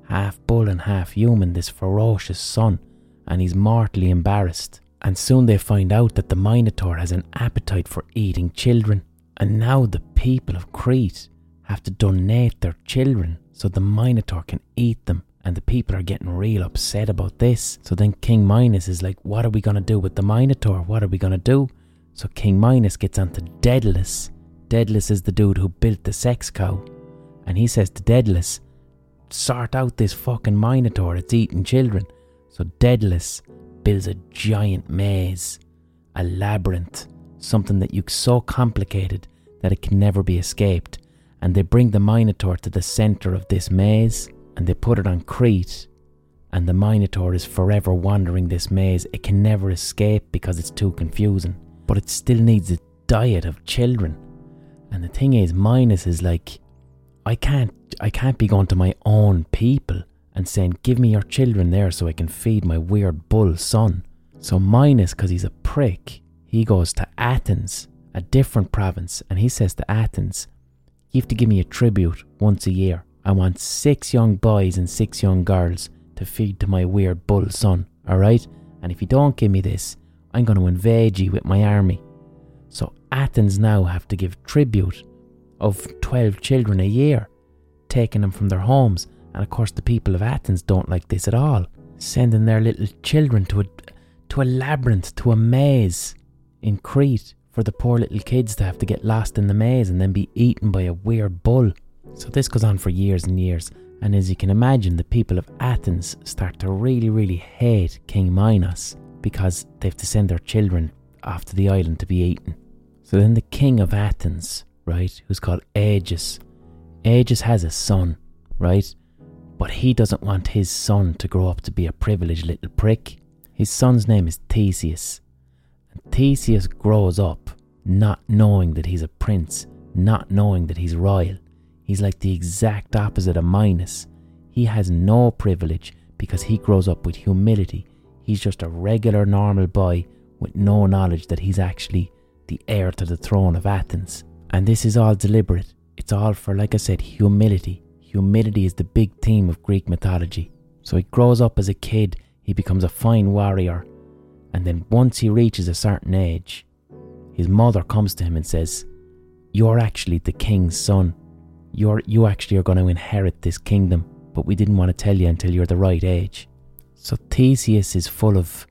and half human, this ferocious son, and he's mortally embarrassed. And soon they find out that the Minotaur has an appetite for eating children, and now the people of Crete have to donate their children so the Minotaur can eat them, and the people are getting real upset about this. So then King Minos is like, what are we going to do with the Minotaur? What are we going to do? So King Minos gets onto Daedalus. Daedalus is the dude who built the sex cow, and he says to Daedalus, sort out this fucking Minotaur, it's eating children. So Daedalus builds a giant maze, a labyrinth, something that is so complicated that it can never be escaped. And they bring the Minotaur to the centre of this maze, and they put it on Crete, and the Minotaur is forever wandering this maze. It can never escape because it's too confusing, but it still needs a diet of children. And the thing is, Minos is like, I can't be going to my own people and saying, give me your children there so I can feed my weird bull son. So Minos, because he's a prick, he goes to Athens, a different province, and he says to Athens, you have to give me a tribute once a year. I want 6 young boys and 6 young girls to feed to my weird bull son, alright? And if you don't give me this, I'm going to invade you with my army. So Athens now have to give tribute of 12 children a year, taking them from their homes. And of course the people of Athens don't like this at all, sending their little children to a labyrinth, to a maze in Crete, for the poor little kids to have to get lost in the maze and then be eaten by a weird bull. So this goes on for years and years, and as you can imagine, the people of Athens start to really, really hate King Minos because they have to send their children off to the island to be eaten. So then the king of Athens, right, who's called Aegeus has a son, right, but he doesn't want his son to grow up to be a privileged little prick. His son's name is Theseus. And Theseus grows up not knowing that he's a prince, not knowing that he's royal. He's like the exact opposite of Minos. He has no privilege because he grows up with humility. He's just a regular normal boy with no knowledge that he's actually the heir to the throne of Athens. And this is all deliberate. It's all for, like I said, humility. Humility is the big theme of Greek mythology. So he grows up as a kid, he becomes a fine warrior, and then once he reaches a certain age, his mother comes to him and says, you're actually the king's son. You actually are going to inherit this kingdom, but we didn't want to tell you until you're the right age. So Theseus is full of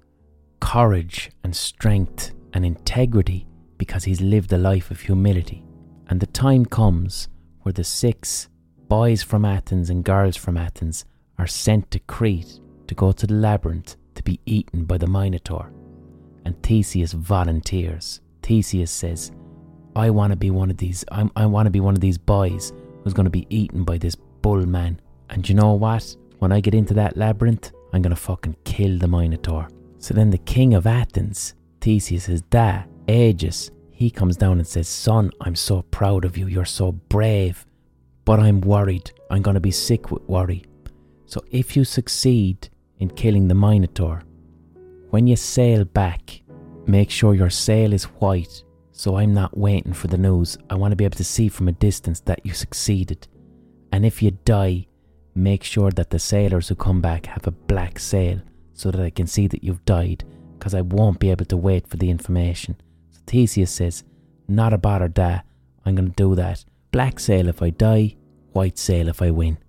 courage and strength and integrity because he's lived a life of humility. And the time comes where the 6 boys from Athens and girls from Athens are sent to Crete to go to the labyrinth to be eaten by the Minotaur. And Theseus volunteers. Theseus says, I want to be one of these. I want to be one of these boys who's going to be eaten by this bull man. And you know what? When I get into that labyrinth, I'm going to fucking kill the Minotaur. So then the king of Athens, Theseus' dad, Aegeus, he comes down and says, son, I'm so proud of you. You're so brave. But I'm worried. I'm going to be sick with worry. So if you succeed in killing the Minotaur, when you sail back, make sure your sail is white, so I'm not waiting for the news. I want to be able to see from a distance that you succeeded. And if you die, make sure that the sailors who come back have a black sail so that I can see that you've died, because I won't be able to wait for the information. So Theseus says, not a bother, Dad, I'm going to do that. Black sail if I die, white sail if I win.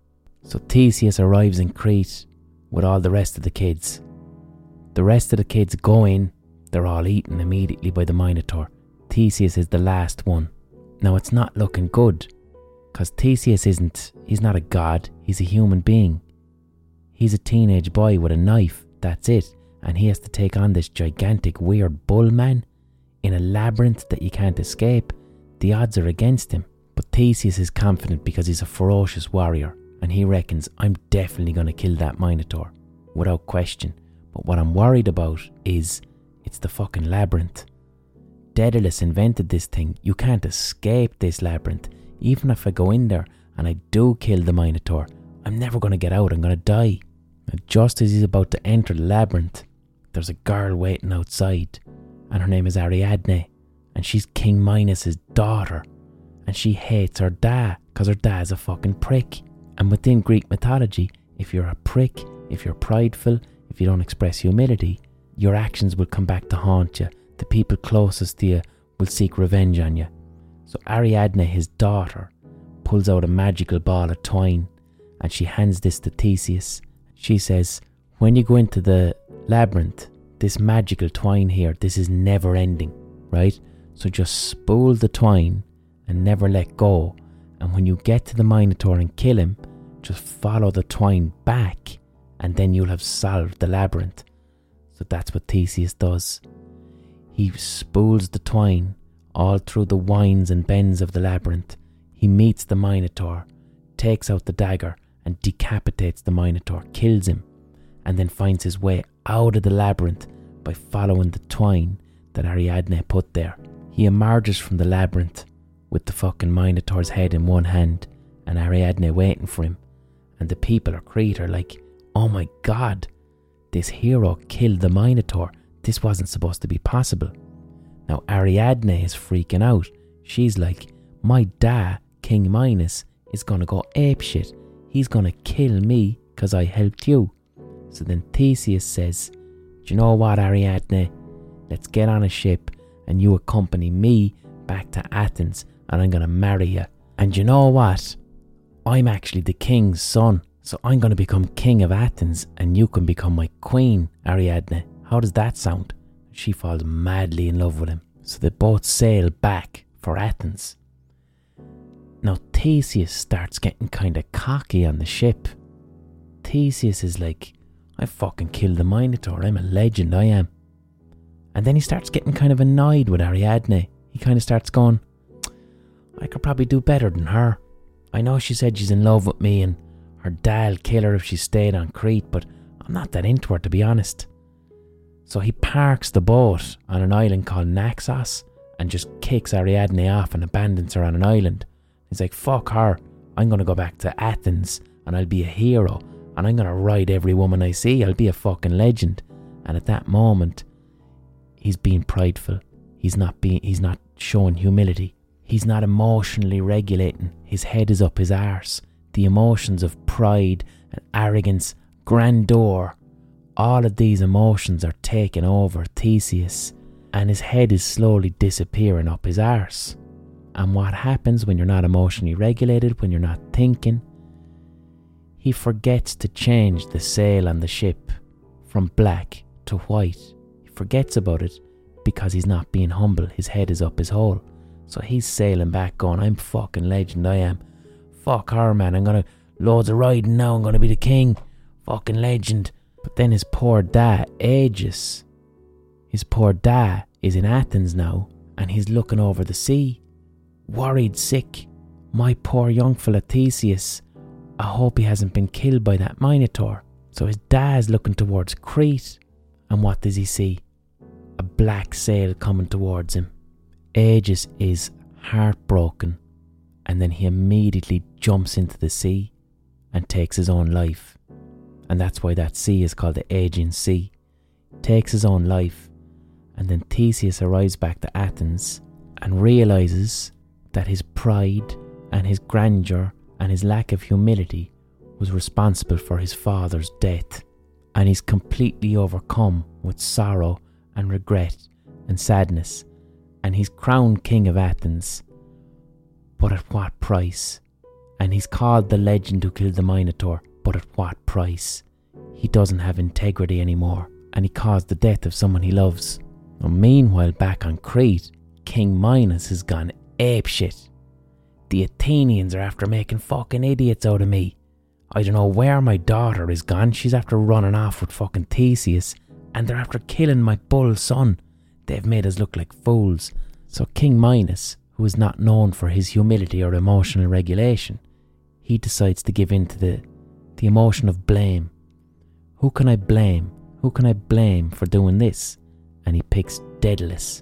So Theseus arrives in Crete with all the rest of the kids. The rest of the kids go in, they're all eaten immediately by the Minotaur. Theseus is the last one. Now it's not looking good, because Theseus he's not a god, he's a human being. He's a teenage boy with a knife, that's it, and he has to take on this gigantic weird bull man in a labyrinth that you can't escape. The odds are against him. But Theseus is confident because he's a ferocious warrior, and he reckons, I'm definitely going to kill that Minotaur, without question. But what I'm worried about is, it's the fucking labyrinth. Daedalus invented this thing. You can't escape this labyrinth. Even if I go in there and I do kill the Minotaur, I'm never going to get out. I'm going to die. And just as he's about to enter the labyrinth, there's a girl waiting outside, and her name is Ariadne, and she's King Minos' daughter. and she hates her dad because her dad's a fucking prick. And within Greek mythology, if you're a prick, if you're prideful, if you don't express humility, your actions will come back to haunt you. The people closest to you will seek revenge on you. So Ariadne, his daughter, pulls out a magical ball of twine and she hands this to Theseus. She says, when you go into the labyrinth, this magical twine here, this is never ending, right? So just spool the twine and never let go. And when you get to the Minotaur and kill him, just follow the twine back and then you'll have solved the labyrinth. So that's what Theseus does. He spools the twine all through the winds and bends of the labyrinth. He meets the Minotaur, takes out the dagger and decapitates the Minotaur, kills him, and then finds his way out of the labyrinth by following the twine that Ariadne put there. He emerges from the labyrinth with the fucking Minotaur's head in one hand and Ariadne waiting for him. And the people of Crete are like, oh my god, this hero killed the Minotaur. This wasn't supposed to be possible. Now Ariadne is freaking out. She's like, my dad, King Minos, is going to go apeshit. He's going to kill me because I helped you. So then Theseus says, do you know what, Ariadne? Let's get on a ship and you accompany me back to Athens and I'm going to marry you. And you know what? I'm actually the king's son. So I'm going to become king of Athens and you can become my queen, Ariadne. How does that sound? She falls madly in love with him. So they both sail back for Athens. Now Theseus starts getting kind of cocky on the ship. Theseus is like, I fucking killed the Minotaur. I'm a legend, I am. And then he starts getting kind of annoyed with Ariadne. He kind of starts going, I could probably do better than her. I know she said she's in love with me and her dad'll kill her if she stayed on Crete, but I'm not that into her, to be honest. So he parks the boat on an island called Naxos and just kicks Ariadne off and abandons her on an island. He's like, fuck her. I'm going to go back to Athens and I'll be a hero and I'm going to ride every woman I see. I'll be a fucking legend. And at that moment, he's being prideful. He's not showing humility. He's not emotionally regulating. His head is up his arse. The emotions of pride and arrogance, grandeur, all of these emotions are taking over Theseus and his head is slowly disappearing up his arse. And what happens when you're not emotionally regulated, when you're not thinking? He forgets to change the sail on the ship from black to white. He forgets about it because he's not being humble. His head is up his hole. So he's sailing back going, I'm fucking legend, I am. Fuck her, man. I'm going to loads of riding now. I'm going to be the king. Fucking legend. But then his poor dad, Aegis, his poor dad is in Athens now and he's looking over the sea, worried, sick. My poor young fella Theseus, I hope he hasn't been killed by that Minotaur. So his dad's looking towards Crete and what does he see? A black sail coming towards him. Aegis is heartbroken and then he immediately jumps into the sea and takes his own life. And that's why that sea is called the Aegean Sea. Takes his own life. And then Theseus arrives back to Athens and realises that his pride and his grandeur and his lack of humility was responsible for his father's death. And he's completely overcome with sorrow and regret and sadness. And he's crowned king of Athens. But at what price? And he's called the legend who killed the Minotaur. But at what price? He doesn't have integrity anymore. And he caused the death of someone he loves. Now, meanwhile, back on Crete, King Minos has gone apeshit. The Athenians are after making fucking idiots out of me. I don't know where my daughter is gone. She's after running off with fucking Theseus. And they're after killing my bull son. They've made us look like fools. So King Minos, who is not known for his humility or emotional regulation, he decides to give in to the emotion of blame. Who can I blame? Who can I blame for doing this? And he picks Daedalus.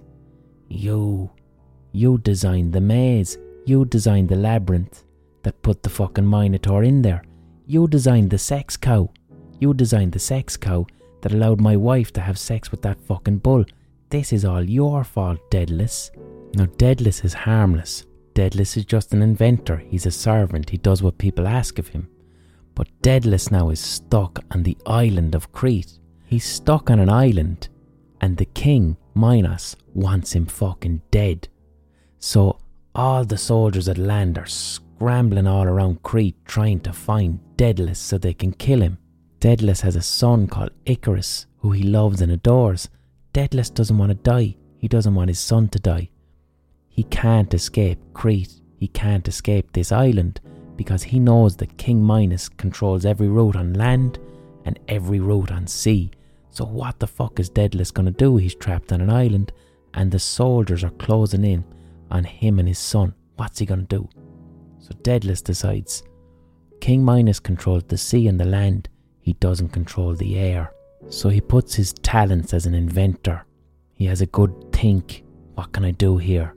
You designed the maze. You designed the labyrinth that put the fucking Minotaur in there. You designed the sex cow. You designed the sex cow that allowed my wife to have sex with that fucking bull. This is all your fault, Daedalus. Now Daedalus is harmless. Daedalus is just an inventor. He's a servant. He does what people ask of him. But Daedalus now is stuck on the island of Crete. He's stuck on an island, and the king, Minos, wants him fucking dead. So all the soldiers at land are scrambling all around Crete trying to find Daedalus so they can kill him. Daedalus has a son called Icarus, who he loves and adores. Daedalus doesn't want to die. He doesn't want his son to die. He can't escape Crete. He can't escape this island because he knows that King Minos controls every route on land and every route on sea. So what the fuck is Daedalus going to do? He's trapped on an island and the soldiers are closing in on him and his son. What's he going to do? So Daedalus decides King Minos controls the sea and the land. He doesn't control the air. So he puts his talents as an inventor. He has a good think. What can I do here?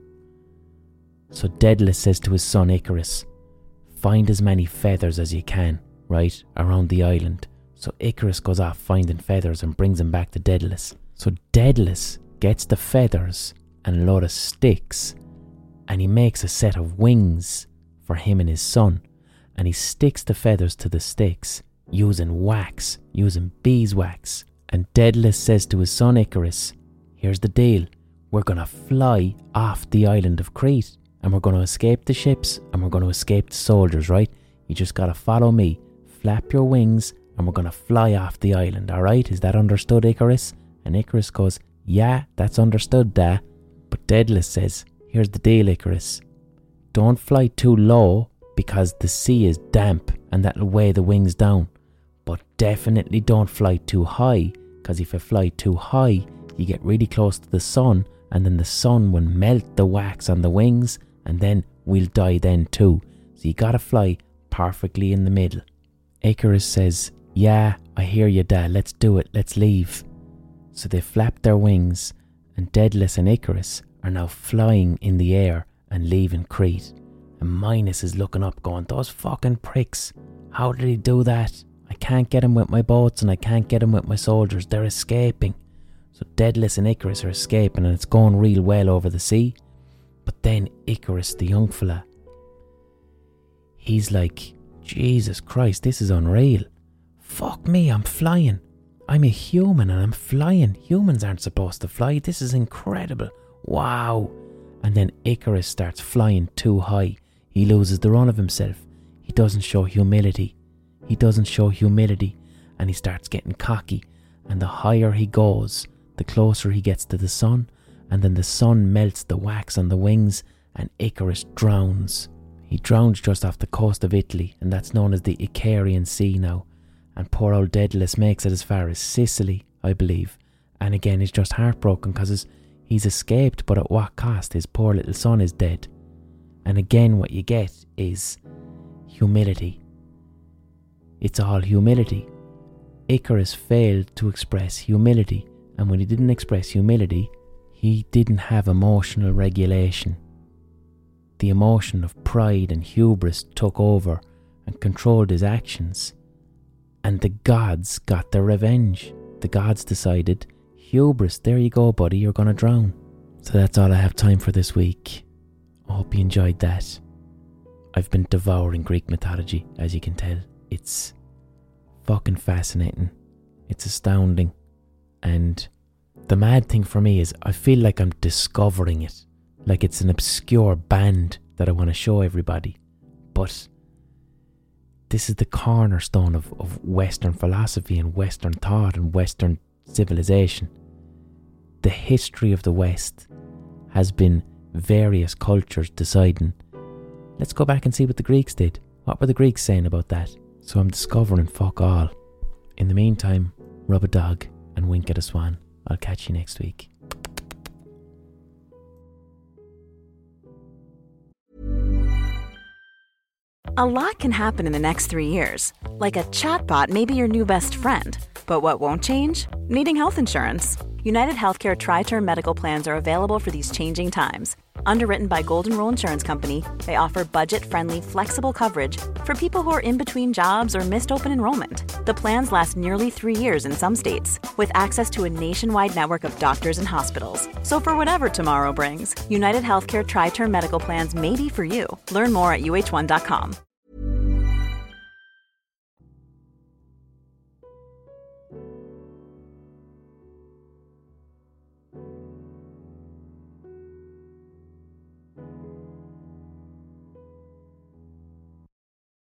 So Daedalus says to his son Icarus, find as many feathers as you can, right, around the island. So Icarus goes off finding feathers and brings them back to Daedalus. So Daedalus gets the feathers and a load of sticks and he makes a set of wings for him and his son. And he sticks the feathers to the sticks using wax, using beeswax. And Daedalus says to his son Icarus, here's the deal. We're going to fly off the island of Crete and we're going to escape the ships and we're going to escape the soldiers, right? You just got to follow me, flap your wings and we're going to fly off the island, alright? Is that understood, Icarus? And Icarus goes, yeah, that's understood, Dad. But Daedalus says, here's the deal, Icarus. Don't fly too low because the sea is damp and that'll weigh the wings down. But definitely don't fly too high, because if you fly too high, you get really close to the sun and then the sun will melt the wax on the wings and then we'll die then too. So you gotta fly perfectly in the middle. Icarus says, yeah, I hear you, Dad, let's do it, let's leave. So they flap their wings and Daedalus and Icarus are now flying in the air and leaving Crete. And Minos is looking up going, those fucking pricks, how did he do that? I can't get him with my boats and I can't get him with my soldiers, they're escaping. So Daedalus and Icarus are escaping and it's going real well over the sea. But then Icarus, the young fella, he's like, Jesus Christ, this is unreal. Fuck me, I'm flying. I'm a human and I'm flying. Humans aren't supposed to fly. This is incredible. Wow. And then Icarus starts flying too high. He loses the run of himself. He doesn't show humility. And he starts getting cocky. And the higher he goes, the closer he gets to the sun. And then the sun melts the wax on the wings and Icarus drowns. He drowns just off the coast of Italy, and that's known as the Icarian Sea now. And poor old Daedalus makes it as far as Sicily, I believe. And again, he's just heartbroken because he's escaped, but at what cost? His poor little son is dead. And again, what you get is humility. It's all humility. Icarus failed to express humility, and when he didn't express humility, he didn't have emotional regulation. The emotion of pride and hubris took over and controlled his actions. And the gods got their revenge. The gods decided, hubris, there you go, buddy, you're going to drown. So that's all I have time for this week. I hope you enjoyed that. I've been devouring Greek mythology, as you can tell. It's fucking fascinating. It's astounding. And the mad thing for me is I feel like I'm discovering it. Like it's an obscure band that I want to show everybody. But this is the cornerstone of Western philosophy and Western thought and Western civilization. The history of the West has been various cultures deciding, let's go back and see what the Greeks did. What were the Greeks saying about that? So I'm discovering fuck all. In the meantime, rub a dog and wink at a swan. I'll catch you next week. A lot can happen in the next 3 years. Like a chatbot may be your new best friend. But what won't change? Needing health insurance. United Healthcare Tri-Term Medical Plans are available for these changing times. Underwritten by Golden Rule Insurance Company, they offer budget-friendly, flexible coverage for people who are in between jobs or missed open enrollment. The plans last nearly 3 years in some states, with access to a nationwide network of doctors and hospitals. So for whatever tomorrow brings, United Healthcare Tri-Term Medical Plans may be for you. Learn more at uh1.com.